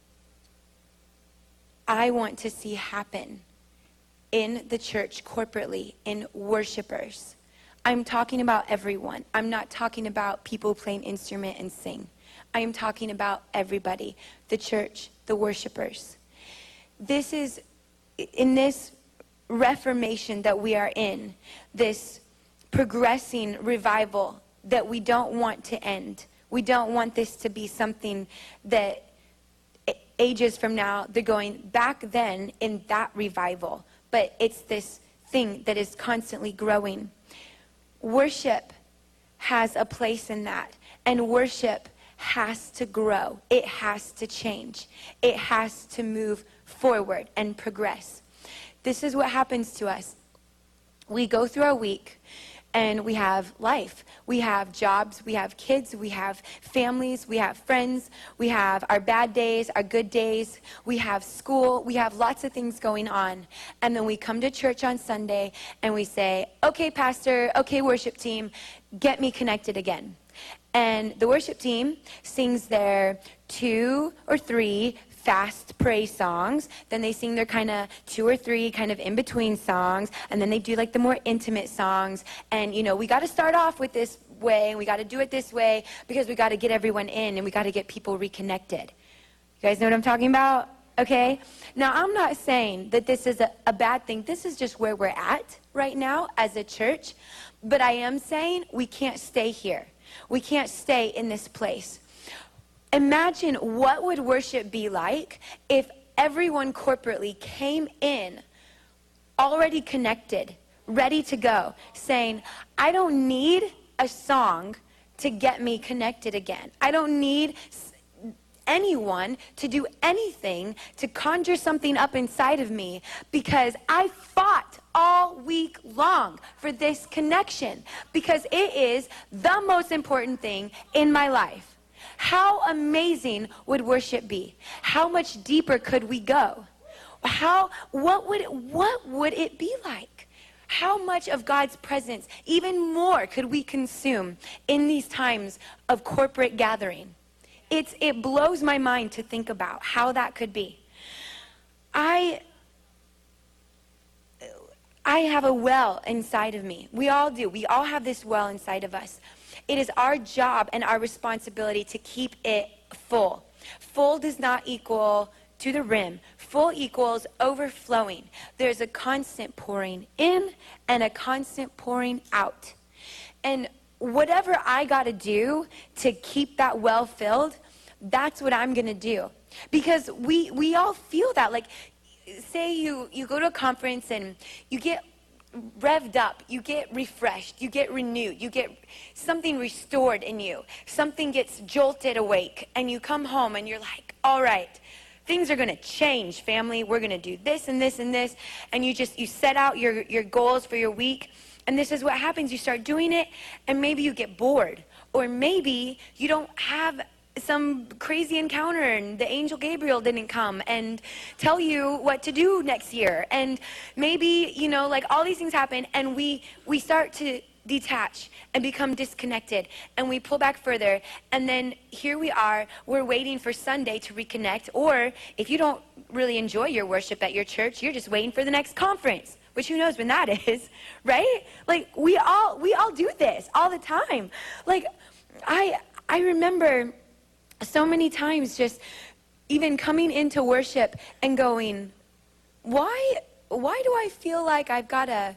I want to see happen in the church corporately, in worshipers. I'm talking about everyone. I'm not talking about people who play an instrument and sing. I am talking about everybody, the church, the worshipers. This is, in this reformation that we are in, this progressing revival that we don't want to end. We don't want this to be something that ages from now, they're going back then in that revival. But it's this thing that is constantly growing. Worship has a place in that. And worship has to grow. It has to change. It has to move forward and progress. This is what happens to us. We go through our week and we have life. We have jobs, we have kids, we have families, we have friends, we have our bad days, our good days, we have school, we have lots of things going on. And then we come to church on Sunday and we say, okay, pastor, okay, worship team, get me connected again. And the worship team sings their two or three fast praise songs. Then they sing their kind of two or three kind of in-between songs. And then they do like the more intimate songs. And, you know, we got to start off with this way. And we got to do it this way because we got to get everyone in and we got to get people reconnected. You guys know what I'm talking about? Okay? Now, I'm not saying that this is a, a bad thing. This is just where we're at right now as a church. But I am saying we can't stay here. We can't stay in this place. Imagine what would worship be like if everyone corporately came in already connected, ready to go, saying, I don't need a song to get me connected again. I don't need anyone to do anything to conjure something up inside of me because I fought all week long for this connection because it is the most important thing in my life. How amazing would worship be? How much deeper could we go? How, what would, what would it be like? How much of God's presence, even more, could we consume in these times of corporate gathering? It's, it blows my mind to think about how that could be. I, I have a well inside of me. We all do. We all have this well inside of us. It is our job and our responsibility to keep it full. Full does not equal to the rim. Full equals overflowing. There's a constant pouring in and a constant pouring out. And whatever I got to do to keep that well filled, that's what I'm going to do. Because we, we all feel that. Like, say you, you go to a conference and you get revved up, you get refreshed, you get renewed, you get something restored in you. Something gets jolted awake, and you come home and you're like, all right, things are going to change, family. We're going to do this and this and this. And you just, you set out your, your goals for your week. And this is what happens. You start doing it, and maybe you get bored. Or maybe you don't have some crazy encounter and the angel Gabriel didn't come and tell you what to do next year. And maybe, you know, like all these things happen, and we we start to detach and become disconnected, and we pull back further, and then here we are, we're waiting for Sunday to reconnect. Or if you don't really enjoy your worship at your church, you're just waiting for the next conference, which who knows when that is, right? Like we all we all do this all the time. Like I I remember so many times just even coming into worship and going, why why do I feel like I've got to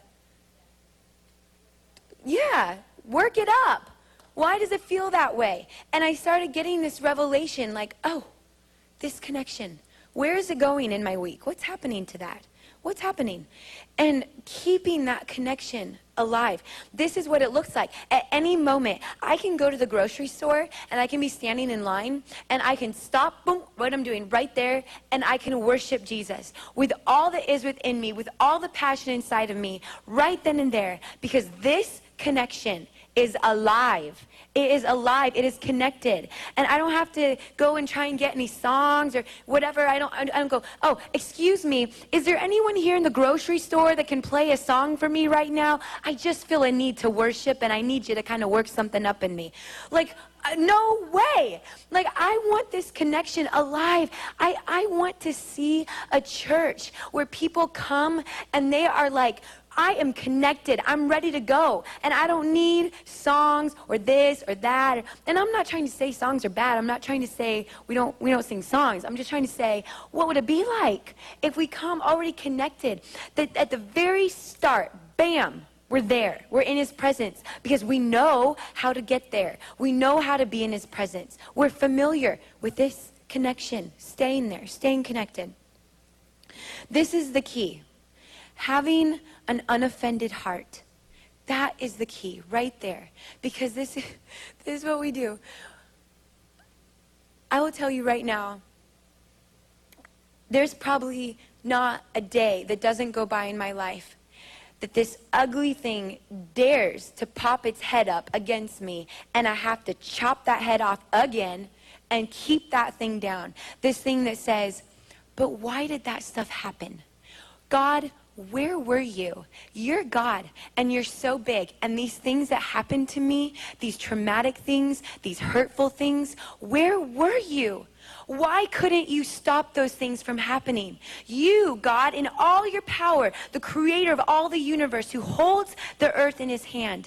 yeah, work it up? Why does it feel that way? And I started getting this revelation like, oh, this connection. Where is it going in my week? What's happening to that? What's happening? And keeping that connection alive. This is what it looks like. At any moment, I can go to the grocery store and I can be standing in line and I can stop, boom, what I'm doing right there, and I can worship Jesus with all that is within me, with all the passion inside of me, right then and there, because this connection is alive. It is alive. It is connected. And I don't have to go and try and get any songs or whatever. I don't, I don't go, oh, excuse me, is there anyone here in the grocery store that can play a song for me right now? I just feel a need to worship, and I need you to kind of work something up in me. Like, uh, no way. Like, I want this connection alive. I, I want to see a church where people come and they are like, I am connected. I'm ready to go. And I don't need songs or this or that. And I'm not trying to say songs are bad. I'm not trying to say we don't we don't sing songs. I'm just trying to say, what would it be like if we come already connected? That at the very start, bam, we're there. We're in his presence because we know how to get there. We know how to be in his presence. We're familiar with this connection, staying there, staying connected. This is the key. Having an unoffended heart. That is the key right there. Because this is, this is what we do. I will tell you right now, there's probably not a day that doesn't go by in my life that this ugly thing dares to pop its head up against me, and I have to chop that head off again and keep that thing down. This thing that says, but why did that stuff happen? God, where were you? You're God, and you're so big. And these things that happened to me, these traumatic things, these hurtful things, where were you? Why couldn't you stop those things from happening? You, God, in all your power, the creator of all the universe, who holds the earth in his hand,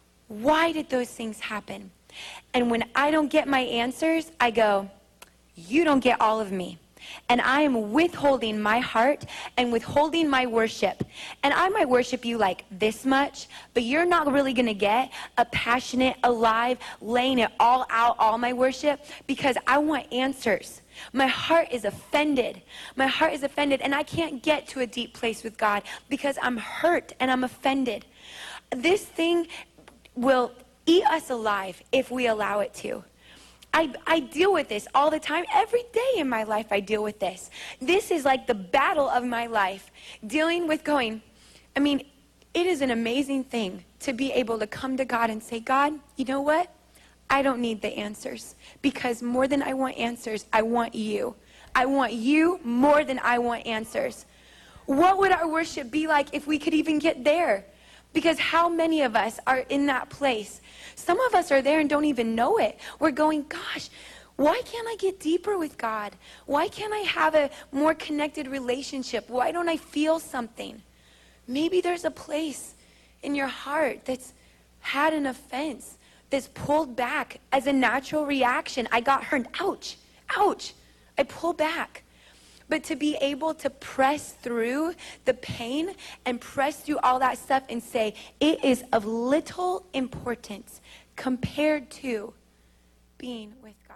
why did those things happen? And when I don't get my answers, I go, you don't get all of me. And I am withholding my heart and withholding my worship. And I might worship you like this much, but you're not really going to get a passionate, alive, laying it all out, all my worship, because I want answers. My heart is offended. My heart is offended, and I can't get to a deep place with God because I'm hurt and I'm offended. This thing will eat us alive if we allow it to. I, I deal with this all the time. Every day in my life I deal with this. This is like the battle of my life. Dealing with going, I mean, it is an amazing thing to be able to come to God and say, God, you know what? I don't need the answers, because more than I want answers, I want you. I want you more than I want answers. What would our worship be like if we could even get there? Because how many of us are in that place? Some of us are there and don't even know it. We're going, gosh, why can't I get deeper with God? Why can't I have a more connected relationship? Why don't I feel something? Maybe there's a place in your heart that's had an offense, that's pulled back as a natural reaction. I got hurt. Ouch, ouch. I pull back. But to be able to press through the pain and press through all that stuff and say, it is of little importance compared to being with God.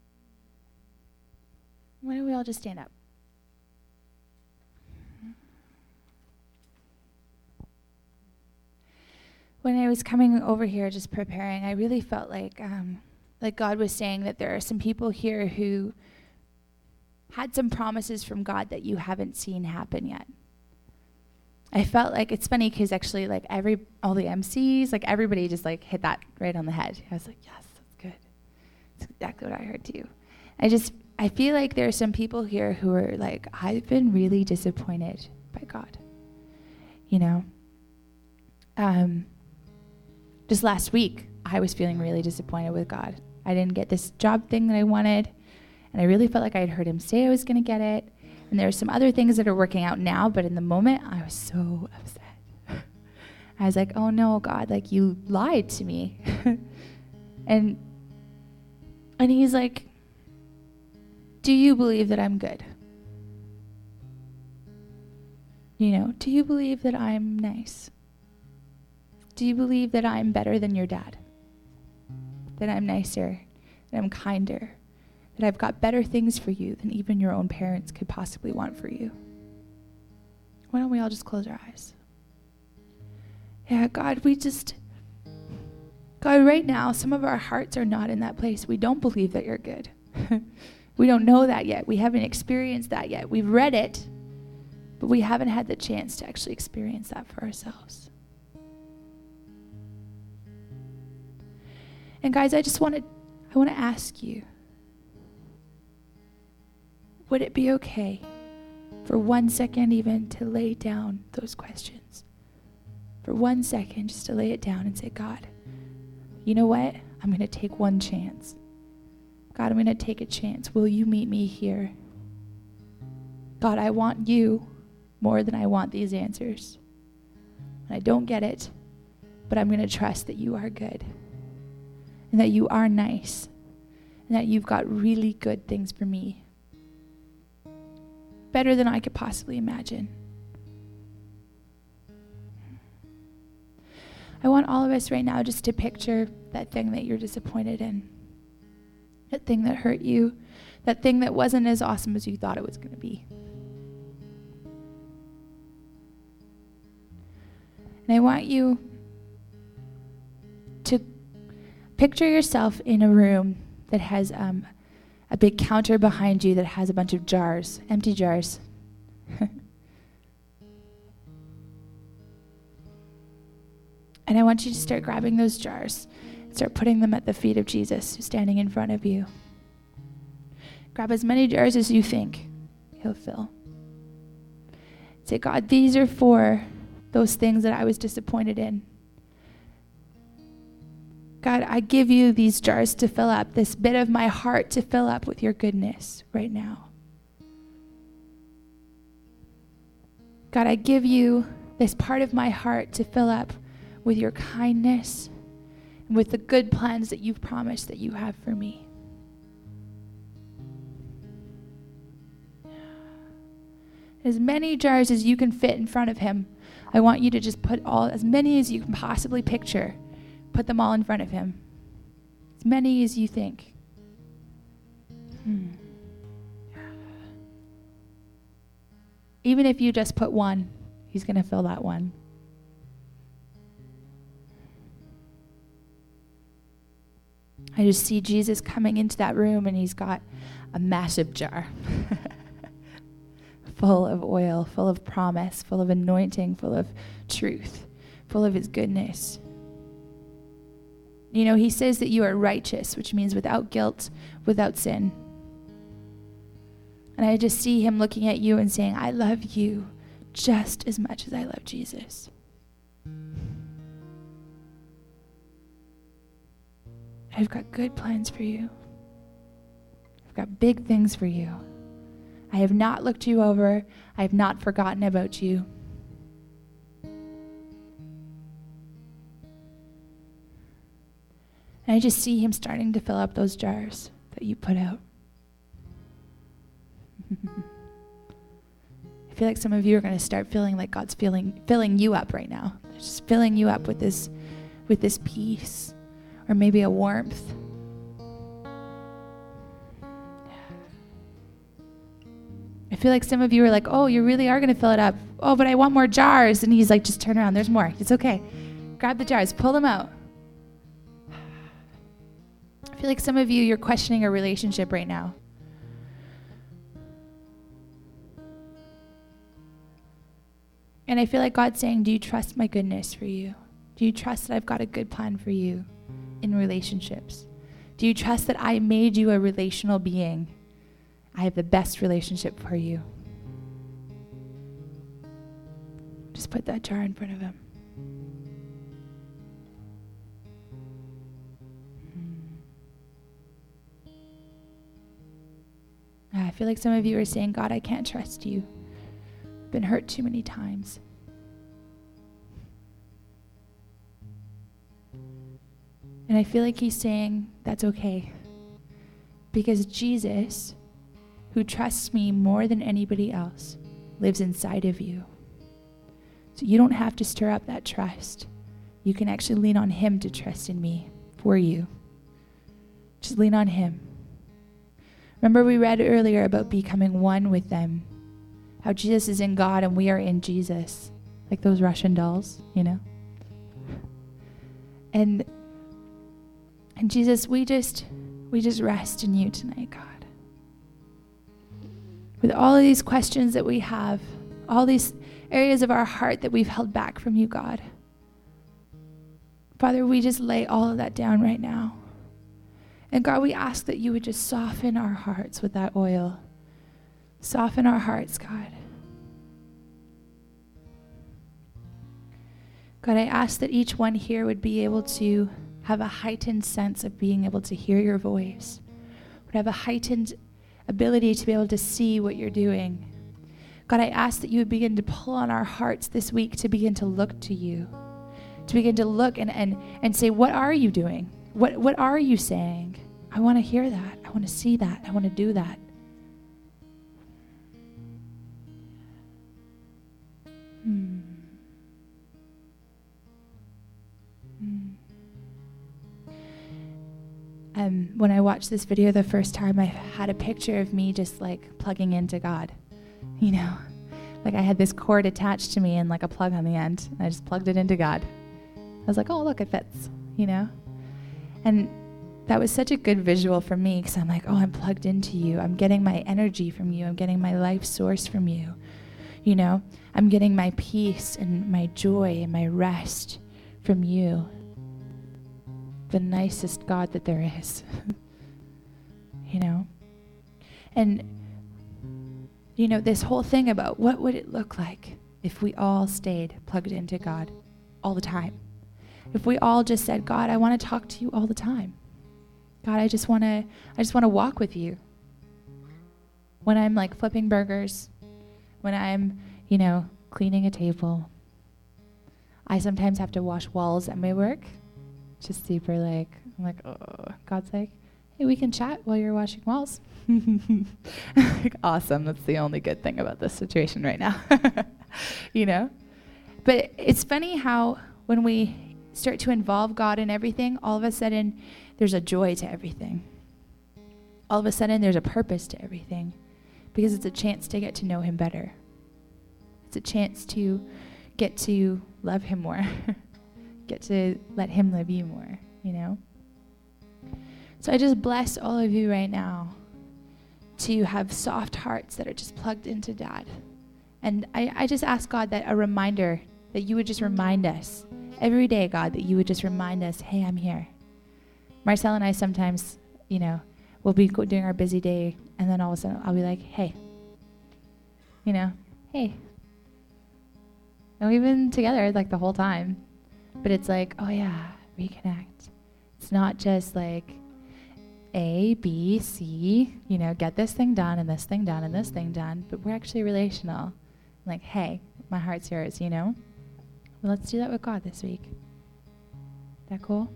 Why don't we all just stand up? When I was coming over here just preparing, I really felt like, um, like God was saying that there are some people here who had some promises from God that you haven't seen happen yet. I felt like, it's funny because actually like every, all the M Cs, like everybody just like hit that right on the head. I was like, yes, that's good. That's exactly what I heard too. I just, I feel like there are some people here who are like, I've been really disappointed by God. You know? Um, just last week, I was feeling really disappointed with God. I didn't get this job thing that I wanted. And I really felt like I had heard him say I was going to get it. And there are some other things that are working out now, but in the moment, I was so upset. I was like, oh no, God, like you lied to me. and and he's like, do you believe that I'm good? You know, do you believe that I'm nice? Do you believe that I'm better than your dad? That I'm nicer? That I'm kinder? That I've got better things for you than even your own parents could possibly want for you? Why don't we all just close our eyes? Yeah, God, we just, God, right now, some of our hearts are not in that place. We don't believe that you're good. We don't know that yet. We haven't experienced that yet. We've read it, but we haven't had the chance to actually experience that for ourselves. And guys, I just want to, I want to ask you, would it be okay for one second even to lay down those questions? For one second, just to lay it down and say, God, you know what? I'm going to take one chance. God, I'm going to take a chance. Will you meet me here? God, I want you more than I want these answers. And I don't get it, but I'm going to trust that you are good and that you are nice and that you've got really good things for me. Better than I could possibly imagine. I want all of us right now just to picture that thing that you're disappointed in. That thing that hurt you. That thing that wasn't as awesome as you thought it was going to be. And I want you to picture yourself in a room that has um, a big counter behind you that has a bunch of jars, empty jars. And I want you to start grabbing those jars, start putting them at the feet of Jesus who's standing in front of you. Grab as many jars as you think he'll fill. Say, God, these are for those things that I was disappointed in. God, I give you these jars to fill up, this bit of my heart to fill up with your goodness right now. God, I give you this part of my heart to fill up with your kindness and with the good plans that you've promised that you have for me. As many jars as you can fit in front of him, I want you to just put all, as many as you can possibly picture, put them all in front of him. As many as you think. Hmm. Even if you just put one, he's going to fill that one. I just see Jesus coming into that room and he's got a massive jar full of oil, full of promise, full of anointing, full of truth, full of his goodness. You know, he says that you are righteous, which means without guilt, without sin. And I just see him looking at you and saying, I love you just as much as I love Jesus. I've got good plans for you. I've got big things for you. I have not looked you over. I have not forgotten about you. And I just see him starting to fill up those jars that you put out. I feel like some of you are going to start feeling like God's filling filling you up right now. Just filling you up with this with this peace or maybe a warmth. I feel like some of you are like, oh, you really are going to fill it up. Oh, but I want more jars. And he's like, just turn around. There's more. It's okay. Grab the jars. Pull them out. I feel like some of you, you're questioning a relationship right now. And I feel like God's saying, do you trust my goodness for you? Do you trust that I've got a good plan for you in relationships? Do you trust that I made you a relational being? I have the best relationship for you. Just put that jar in front of him. I feel like some of you are saying, God, I can't trust you. I've been hurt too many times. And I feel like he's saying, that's okay. Because Jesus, who trusts me more than anybody else, lives inside of you. So you don't have to stir up that trust. You can actually lean on him to trust in me for you. Just lean on him. Remember we read earlier about becoming one with them. How Jesus is in God and we are in Jesus. Like those Russian dolls, you know? And and Jesus, we just we just rest in you tonight, God. With all of these questions that we have, all these areas of our heart that we've held back from you, God. Father, we just lay all of that down right now. And God, we ask that you would just soften our hearts with that oil. Soften our hearts, God. God, I ask that each one here would be able to have a heightened sense of being able to hear your voice, would have a heightened ability to be able to see what you're doing. God, I ask that you would begin to pull on our hearts this week to begin to look to you, to begin to look and, and, and say, what are you doing? What, what are you saying? I want to hear that. I want to see that. I want to do that. Hmm. Hmm. Um, when I watched this video the first time, I had a picture of me just like plugging into God, you know, like I had this cord attached to me and like a plug on the end. And I just plugged it into God. I was like, oh, look, it fits, you know, and that was such a good visual for me because I'm like, oh, I'm plugged into you. I'm getting my energy from you. I'm getting my life source from you. You know, I'm getting my peace and my joy and my rest from you. The nicest God that there is. You know? And, you know, this whole thing about what would it look like if we all stayed plugged into God all the time? If we all just said, God, I want to talk to you all the time. God, I just want to I just want to walk with you. When I'm like flipping burgers, when I'm, you know, cleaning a table. I sometimes have to wash walls at my work. Just super like, I'm like, oh, God's like, hey, we can chat while you're washing walls. Like, awesome. That's the only good thing about this situation right now. You know? But it's funny how when we start to involve God in everything, all of a sudden there's a joy to everything. All of a sudden there's a purpose to everything because it's a chance to get to know him better. It's a chance to get to love him more. Get to let him love you more, you know? So I just bless all of you right now to have soft hearts that are just plugged into Dad. And I, I just ask God that a reminder, that you would just remind us every day, God, that you would just remind us, hey, I'm here. Marcel and I sometimes, you know, we'll be go- doing our busy day, and then all of a sudden I'll be like, hey, you know, hey. And we've been together like the whole time. But it's like, oh yeah, reconnect. It's not just like A, B, C, you know, get this thing done and this thing done and this thing done, but we're actually relational. Like, hey, my heart's yours, you know? Well, let's do that with God this week. That cool?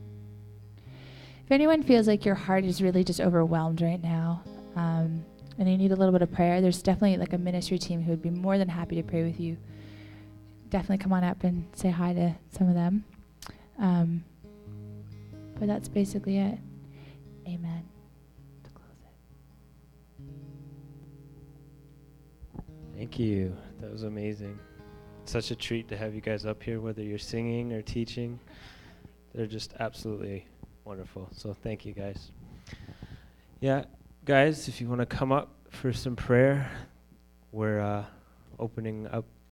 If anyone feels like your heart is really just overwhelmed right now, um, and you need a little bit of prayer, there's definitely like a ministry team who would be more than happy to pray with you. Definitely come on up and say hi to some of them. Um, but that's basically it. Amen. To close it. Thank you. That was amazing. Such a treat to have you guys up here, whether you're singing or teaching. They're just absolutely wonderful. So thank you, guys. Yeah, guys, if you want to come up for some prayer, we're uh, opening up